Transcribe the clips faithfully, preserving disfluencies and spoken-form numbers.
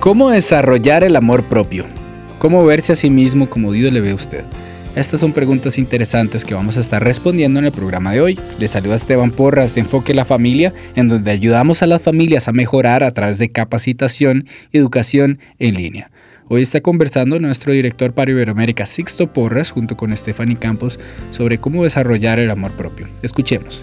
¿Cómo desarrollar el amor propio? ¿Cómo verse a sí mismo como Dios le ve a usted? Estas son preguntas interesantes que vamos a estar respondiendo en el programa de hoy. Les saluda Esteban Porras de Enfoque la Familia, en donde ayudamos a las familias a mejorar a través de capacitación y educación en línea. Hoy está conversando nuestro director para Iberoamérica, Sixto Porras, junto con Stephanie Campos, sobre cómo desarrollar el amor propio. Escuchemos.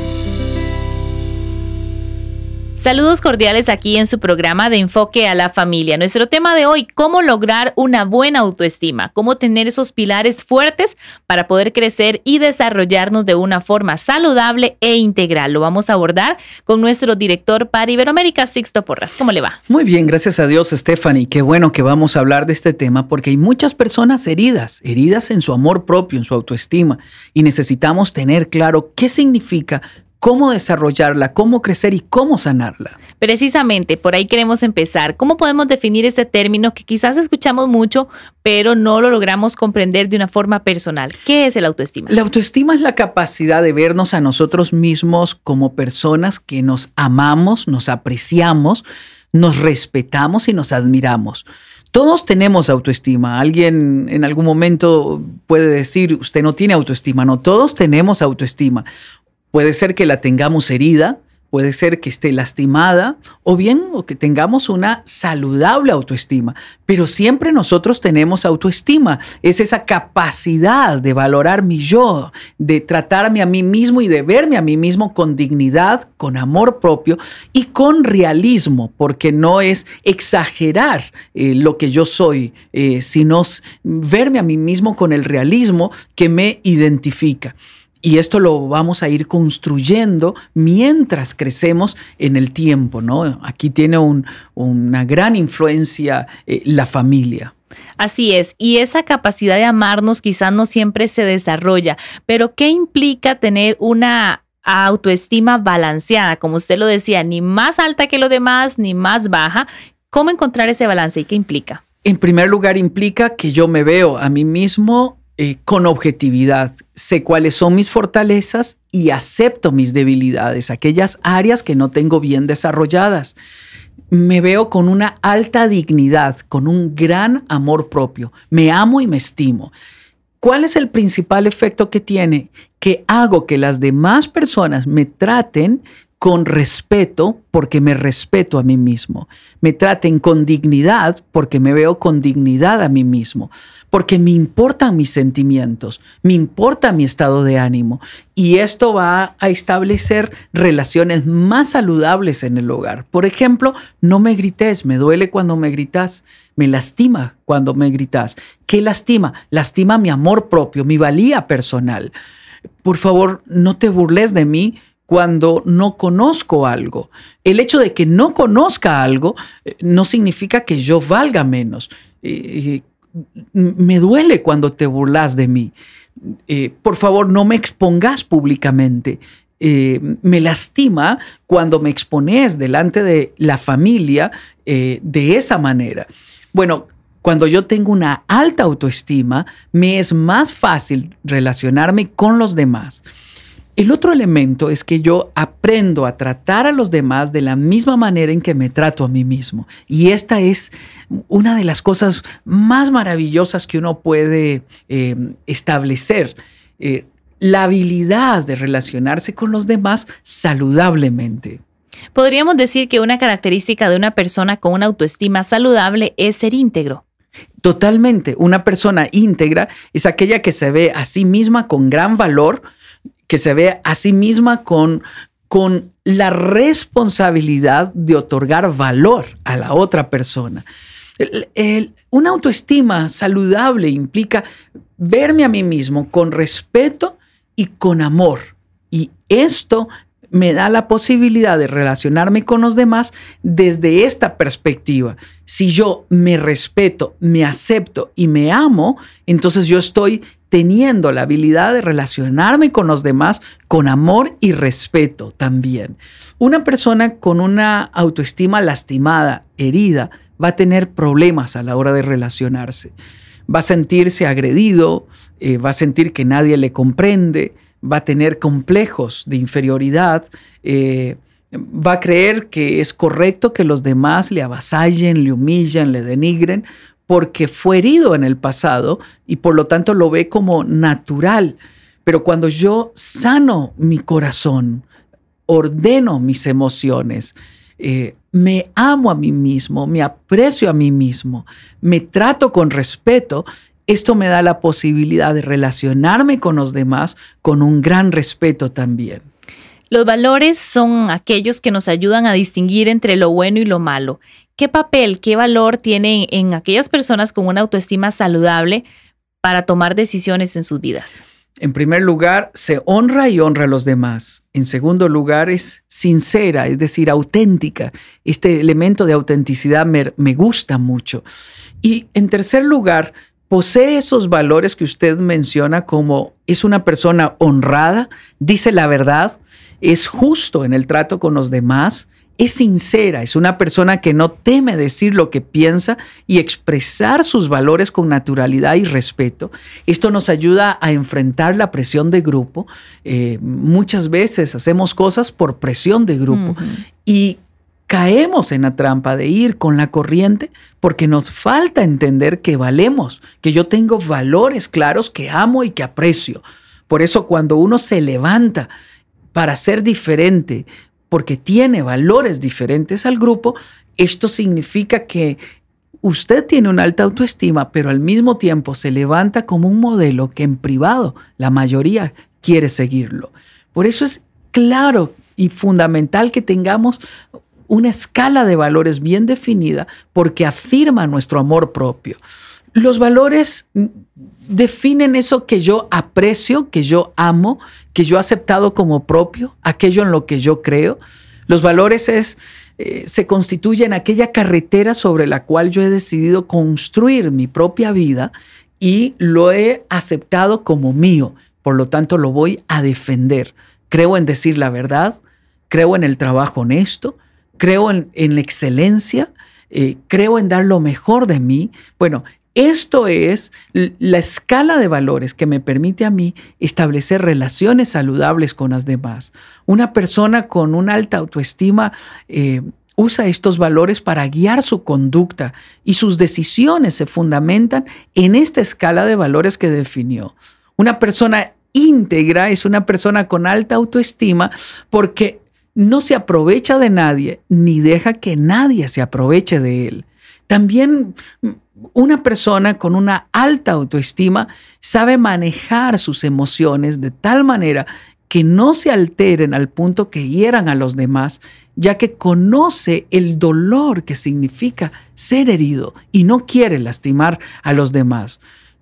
Saludos cordiales aquí en su programa de Enfoque a la Familia. Nuestro tema de hoy, cómo lograr una buena autoestima, cómo tener esos pilares fuertes para poder crecer y desarrollarnos de una forma saludable e integral. Lo vamos a abordar con nuestro director para Iberoamérica, Sixto Porras. ¿Cómo le va? Muy bien, gracias a Dios, Stephanie. Qué bueno que vamos a hablar de este tema porque hay muchas personas heridas, heridas en su amor propio, en su autoestima, y necesitamos tener claro qué significa, cómo desarrollarla, cómo crecer y cómo sanarla. Precisamente, por ahí queremos empezar. ¿Cómo podemos definir este término que quizás escuchamos mucho, pero no lo logramos comprender de una forma personal? ¿Qué es el autoestima? La autoestima es la capacidad de vernos a nosotros mismos como personas que nos amamos, nos apreciamos, nos respetamos y nos admiramos. Todos tenemos autoestima. Alguien en algún momento puede decir, usted no tiene autoestima. No, todos tenemos autoestima. Puede ser que la tengamos herida, puede ser que esté lastimada o bien o que tengamos una saludable autoestima, pero siempre nosotros tenemos autoestima. Es esa capacidad de valorar mi yo, de tratarme a mí mismo y de verme a mí mismo con dignidad, con amor propio y con realismo, porque no es exagerar eh, lo que yo soy, eh, sino verme a mí mismo con el realismo que me identifica. Y esto lo vamos a ir construyendo mientras crecemos en el tiempo, ¿no? Aquí tiene un, una gran influencia eh, la familia. Así es, y esa capacidad de amarnos quizás no siempre se desarrolla, pero ¿qué implica tener una autoestima balanceada? Como usted lo decía, ni más alta que los demás, ni más baja. ¿Cómo encontrar ese balance y qué implica? En primer lugar, implica que yo me veo a mí mismo Eh, con objetividad, sé cuáles son mis fortalezas y acepto mis debilidades, aquellas áreas que no tengo bien desarrolladas. Me veo con una alta dignidad, con un gran amor propio. Me amo y me estimo. ¿Cuál es el principal efecto que tiene? Que hago que las demás personas me traten con respeto porque me respeto a mí mismo. Me traten con dignidad porque me veo con dignidad a mí mismo. Porque me importan mis sentimientos, me importa mi estado de ánimo. Y esto va a establecer relaciones más saludables en el hogar. Por ejemplo, no me grites, me duele cuando me gritas, me lastima cuando me gritas. ¿Qué lastima? Lastima mi amor propio, mi valía personal. Por favor, no te burles de mí cuando no conozco algo. El hecho de que no conozca algo eh, no significa que yo valga menos. Eh, me duele cuando te burlas de mí. Eh, por favor, no me expongas públicamente. Eh, me lastima cuando me expones delante de la familia eh, de esa manera. Bueno, cuando yo tengo una alta autoestima, me es más fácil relacionarme con los demás. El otro elemento es que yo aprendo a tratar a los demás de la misma manera en que me trato a mí mismo. Y esta es una de las cosas más maravillosas que uno puede eh, establecer. Eh, la habilidad de relacionarse con los demás saludablemente. Podríamos decir que una característica de una persona con una autoestima saludable es ser íntegro. Totalmente. Una persona íntegra es aquella que se ve a sí misma con gran valor, que se ve a sí misma con, con la responsabilidad de otorgar valor a la otra persona. El, el, una autoestima saludable implica verme a mí mismo con respeto y con amor. Y esto me da la posibilidad de relacionarme con los demás desde esta perspectiva. Si yo me respeto, me acepto y me amo, entonces yo estoy teniendo la habilidad de relacionarme con los demás con amor y respeto también. Una persona con una autoestima lastimada, herida, va a tener problemas a la hora de relacionarse. Va a sentirse agredido, eh, va a sentir que nadie le comprende, va a tener complejos de inferioridad, eh, Va a creer que es correcto que los demás le avasallen, le humillen, le denigren, porque fue herido en el pasado y por lo tanto lo ve como natural. Pero cuando yo sano mi corazón, ordeno mis emociones, eh, me amo a mí mismo, me aprecio a mí mismo, me trato con respeto, esto me da la posibilidad de relacionarme con los demás con un gran respeto también. Los valores son aquellos que nos ayudan a distinguir entre lo bueno y lo malo. ¿Qué papel, qué valor tienen en aquellas personas con una autoestima saludable para tomar decisiones en sus vidas? En primer lugar, se honra y honra a los demás. En segundo lugar, es sincera, es decir, auténtica. Este elemento de autenticidad me, me gusta mucho. Y en tercer lugar, posee esos valores que usted menciona, como es una persona honrada, dice la verdad, es justo en el trato con los demás, es sincera, es una persona que no teme decir lo que piensa y expresar sus valores con naturalidad y respeto. Esto nos ayuda a enfrentar la presión de grupo. Eh, muchas veces hacemos cosas por presión de grupo uh-huh. y caemos en la trampa de ir con la corriente porque nos falta entender que valemos, que yo tengo valores claros que amo y que aprecio. Por eso cuando uno se levanta para ser diferente, porque tiene valores diferentes al grupo, esto significa que usted tiene una alta autoestima, pero al mismo tiempo se levanta como un modelo que en privado la mayoría quiere seguirlo. Por eso es claro y fundamental que tengamos una escala de valores bien definida, porque afirma nuestro amor propio. Los valores definen eso que yo aprecio, que yo amo, que yo he aceptado como propio, aquello en lo que yo creo. Los valores es, eh, se constituyen aquella carretera sobre la cual yo he decidido construir mi propia vida y lo he aceptado como mío. Por lo tanto, lo voy a defender. Creo en decir la verdad, creo en el trabajo honesto, creo en, en la excelencia, eh, creo en dar lo mejor de mí. Bueno, esto es la escala de valores que me permite a mí establecer relaciones saludables con las demás. Una persona con una alta autoestima eh, usa estos valores para guiar su conducta y sus decisiones se fundamentan en esta escala de valores que definió. Una persona íntegra es una persona con alta autoestima porque no se aprovecha de nadie ni deja que nadie se aproveche de él. También una persona con una alta autoestima sabe manejar sus emociones de tal manera que no se alteren al punto que hieran a los demás, ya que conoce el dolor que significa ser herido y no quiere lastimar a los demás.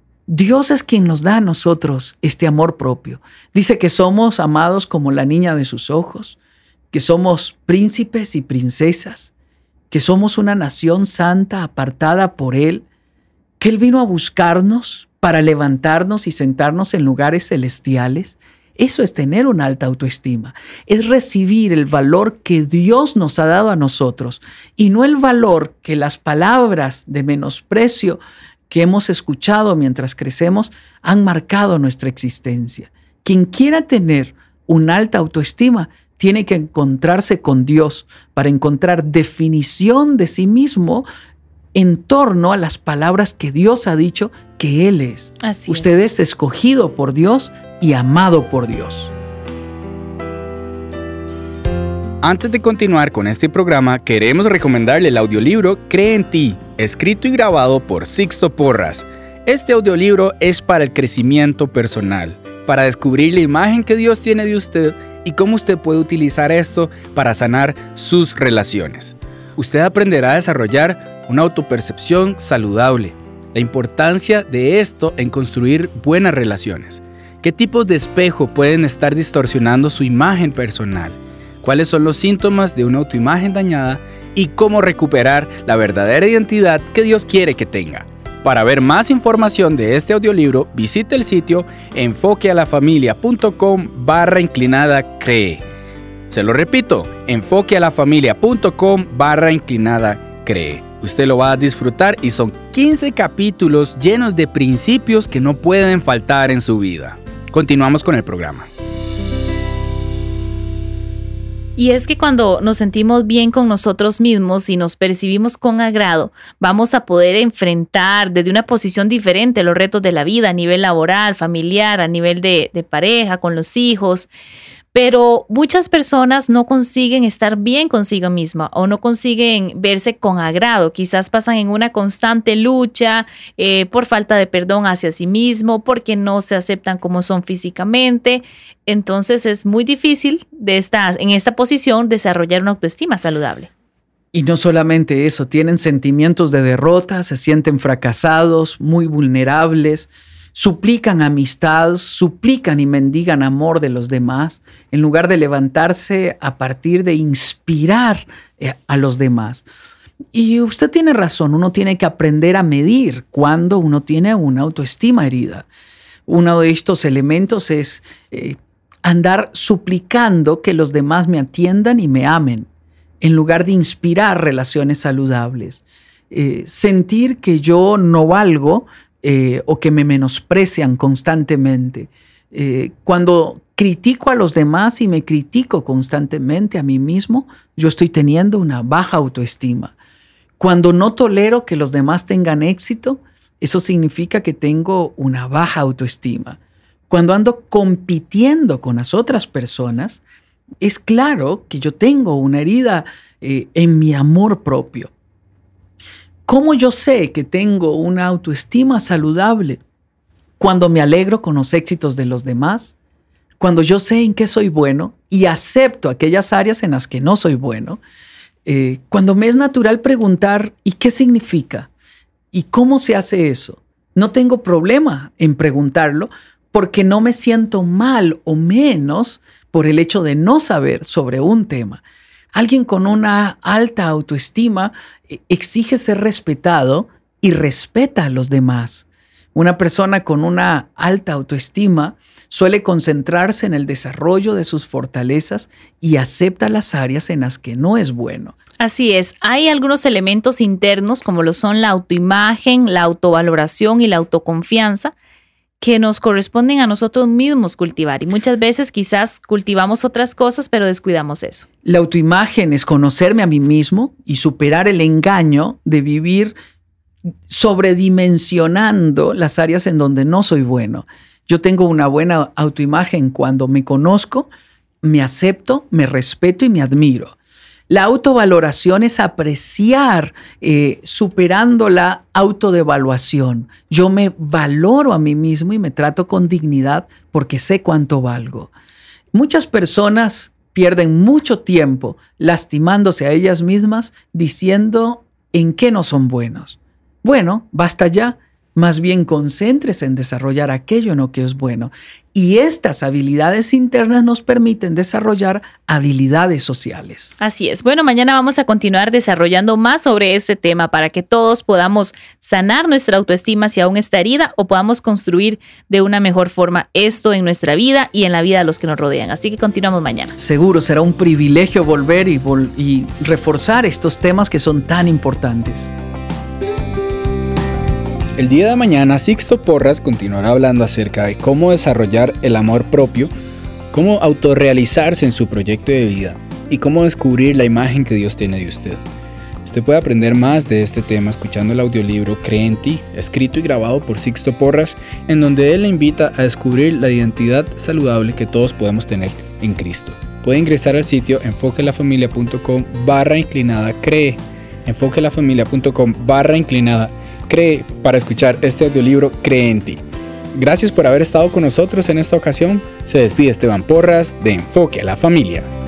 Dios es quien nos da a nosotros este amor propio. Dice que somos amados como la niña de sus ojos, que somos príncipes y princesas, que somos una nación santa apartada por Él, que Él vino a buscarnos para levantarnos y sentarnos en lugares celestiales. Eso es tener una alta autoestima, es recibir el valor que Dios nos ha dado a nosotros y no el valor que las palabras de menosprecio que hemos escuchado mientras crecemos han marcado nuestra existencia. Quien quiera tener una alta autoestima tiene que encontrarse con Dios para encontrar definición de sí mismo en torno a las palabras que Dios ha dicho que Él es. Así Usted es. es escogido por Dios y amado por Dios. Antes de continuar con este programa, queremos recomendarle el audiolibro Cree en ti, escrito y grabado por Sixto Porras. Este audiolibro es para el crecimiento personal, para descubrir la imagen que Dios tiene de usted y cómo usted puede utilizar esto para sanar sus relaciones. Usted aprenderá a desarrollar una autopercepción saludable, la importancia de esto en construir buenas relaciones, qué tipos de espejo pueden estar distorsionando su imagen personal, cuáles son los síntomas de una autoimagen dañada y cómo recuperar la verdadera identidad que Dios quiere que tenga. Para ver más información de este audiolibro, visite el sitio enfoquealafamilia.com barra inclinada cree. Se lo repito, enfoquealafamilia.com barra inclinada cree. Usted lo va a disfrutar y son quince capítulos llenos de principios que no pueden faltar en su vida. Continuamos con el programa. Y es que cuando nos sentimos bien con nosotros mismos y nos percibimos con agrado, vamos a poder enfrentar desde una posición diferente los retos de la vida a nivel laboral, familiar, a nivel de, de pareja, con los hijos. Pero muchas personas no consiguen estar bien consigo misma o no consiguen verse con agrado. Quizás pasan en una constante lucha eh, por falta de perdón hacia sí mismo, porque no se aceptan como son físicamente. Entonces es muy difícil de esta, en esta posición desarrollar una autoestima saludable. Y no solamente eso, tienen sentimientos de derrota, se sienten fracasados, muy vulnerables. Suplican amistad, suplican y mendigan amor de los demás, en lugar de levantarse a partir de inspirar a los demás. Y usted tiene razón, uno tiene que aprender a medir cuando uno tiene una autoestima herida. Uno de estos elementos es eh, andar suplicando que los demás me atiendan y me amen, en lugar de inspirar relaciones saludables. Eh, sentir que yo no valgo, Eh, o que me menosprecian constantemente. Eh, cuando critico a los demás y me critico constantemente a mí mismo, yo estoy teniendo una baja autoestima. Cuando no tolero que los demás tengan éxito, eso significa que tengo una baja autoestima. Cuando ando compitiendo con las otras personas, es claro que yo tengo una herida eh, en mi amor propio. ¿Cómo yo sé que tengo una autoestima saludable? Cuando me alegro con los éxitos de los demás, cuando yo sé en qué soy bueno y acepto aquellas áreas en las que no soy bueno, eh, cuando me es natural preguntar ¿y qué significa? ¿Y cómo se hace eso? No tengo problema en preguntarlo porque no me siento mal o menos por el hecho de no saber sobre un tema. Alguien con una alta autoestima exige ser respetado y respeta a los demás. Una persona con una alta autoestima suele concentrarse en el desarrollo de sus fortalezas y acepta las áreas en las que no es bueno. Así es, hay algunos elementos internos como lo son la autoimagen, la autovaloración y la autoconfianza que nos corresponden a nosotros mismos cultivar. Y muchas veces quizás cultivamos otras cosas, pero descuidamos eso. La autoimagen es conocerme a mí mismo y superar el engaño de vivir sobredimensionando las áreas en donde no soy bueno. Yo tengo una buena autoimagen cuando me conozco, me acepto, me respeto y me admiro. La autovaloración es apreciar, eh, superando la autodevaluación. Yo me valoro a mí mismo y me trato con dignidad porque sé cuánto valgo. Muchas personas pierden mucho tiempo lastimándose a ellas mismas diciendo en qué no son buenos. Bueno, basta ya. Más bien concéntrese en desarrollar aquello en lo que es bueno. Y estas habilidades internas nos permiten desarrollar habilidades sociales. Así es. Bueno, mañana vamos a continuar desarrollando más sobre este tema para que todos podamos sanar nuestra autoestima si aún está herida o podamos construir de una mejor forma esto en nuestra vida y en la vida de los que nos rodean. Así que continuamos mañana. Seguro será un privilegio volver y, vol- y reforzar estos temas que son tan importantes. El día de mañana, Sixto Porras continuará hablando acerca de cómo desarrollar el amor propio, cómo autorrealizarse en su proyecto de vida y cómo descubrir la imagen que Dios tiene de usted. Usted puede aprender más de este tema escuchando el audiolibro Cree en ti, escrito y grabado por Sixto Porras, en donde él le invita a descubrir la identidad saludable que todos podemos tener en Cristo. Puede ingresar al sitio enfoquelafamilia.com barra inclinada cree, enfoquelafamilia.com barra inclinada cree para escuchar este audiolibro Cree en ti. Gracias por haber estado con nosotros en esta ocasión. Se despide Esteban Porras de Enfoque a la Familia.